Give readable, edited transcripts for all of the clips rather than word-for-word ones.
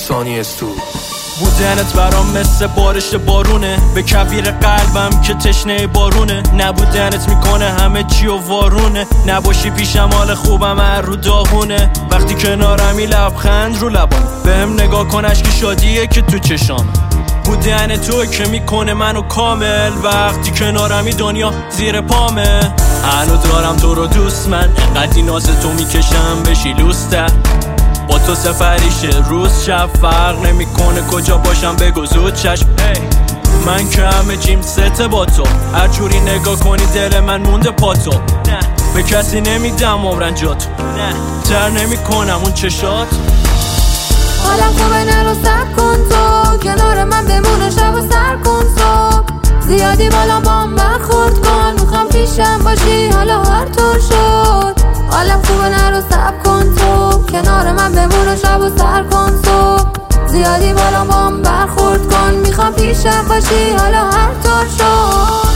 ثانیه سو بودنت برام مثل بارش بارونه، به کویر قلبم که تشنه بارونه. نبودنت میکنه همه چی و وارونه، نباشی پیشم حال خوبم هر رو داغونه. وقتی کنارمی لبخند رو لبام، بهم نگاه کن اشک شادیه که تو چشام. بودن تو که میکنه منو کامل، وقتی کنارمی دنیا زیر پامه. هنو دارم تو رو دوست، من انقدی ناز تو میکشم بشی لوسته. با تو سفریشه روز شب، فرق نمیکنه کجا باشم بگو زود چشم. من که همه چیم سته با تو، هر جوری نگاه کنی دل من مونده پا تو. به کسی نمیدم عمرن جا تو، تر نمیکنم اون چشات. حالم خوبه نرو سب کن تو، کنار من بمونه شب و سر کن صبح. زیادی بالا بام برخورد کن، میخوام پیشم باشی حالا هر طور شد. حالم خوبه نرو سب کن تو، کنار من بمونه شب و سر کن صبح. زیادی بالا بام برخورد کن، میخوام پیشم باشی حالا هر طور شد.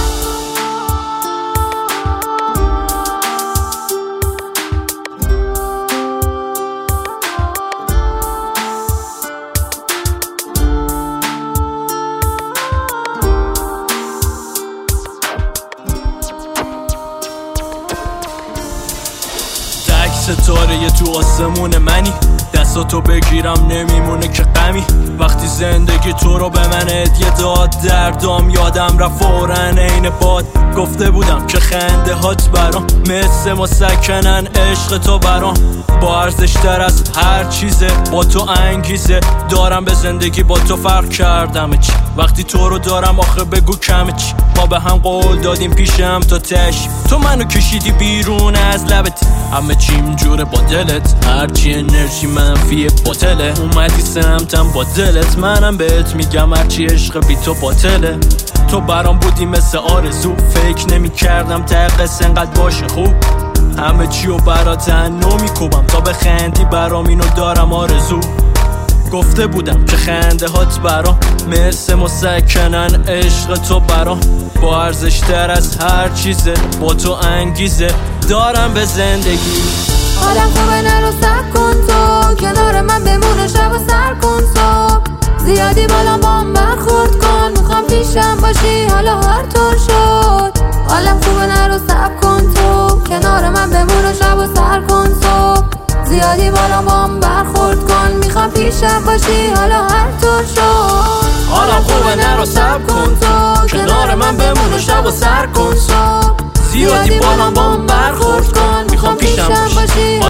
ستاره تو آسمون منی، دستاتو بگیرم نمیمونه که غمی. وقتی زندگی تو رو به من هدیه داد، دردام یادم رفت فورن عین باد. گفته بودم که خنده هات برام مثل مسکنن، عشق تو برام با ارزش تر از هر چیزه. با تو انگیزه دارم به زندگی، با تو فرق کردم چی. وقتی تو رو دارم آخه بگو کم چی. ما به هم قول دادیم پیشم تا تش، تو منو کشیدی بیرون از لبت. همه چیم جوره با دلت، هرچی انرژی منفی باطله. اومدی سمتم با دلت، منم بهت میگم هرچی عشق بی تو باطله. تو برام بودی مثل آرزو، فکر نمی کردم ته قصه انقدر باشه خوب. همه چیو برات نو میکوبم تا بخندی، برام اینو دارم آرزو. گفته بودم که خنده هات برام مثل مسکنن، عشق تو برام با ارزش تر از هر چیزه. با تو انگیزه دارم به زندگی. حالم خوبه نرو سب کن تو، کنار من بمونه شب و سر کن صبح. زیادی بالا بام برخورد کن، میخوام پیشم باشی حالا هر طور شد. حالم خوبه نرو سب کن تو، کنار من بمونه شب و سر کن صبح. زیادی بالا بام برخورد کن، میخوام پیشم باشی حالا هر طور شد. حالم خوبه نرو سب کن تو، کنار من بمونه شب و سر کن صبح. زیادی بالا بام برخورد کن، میخوام پیشم باشی.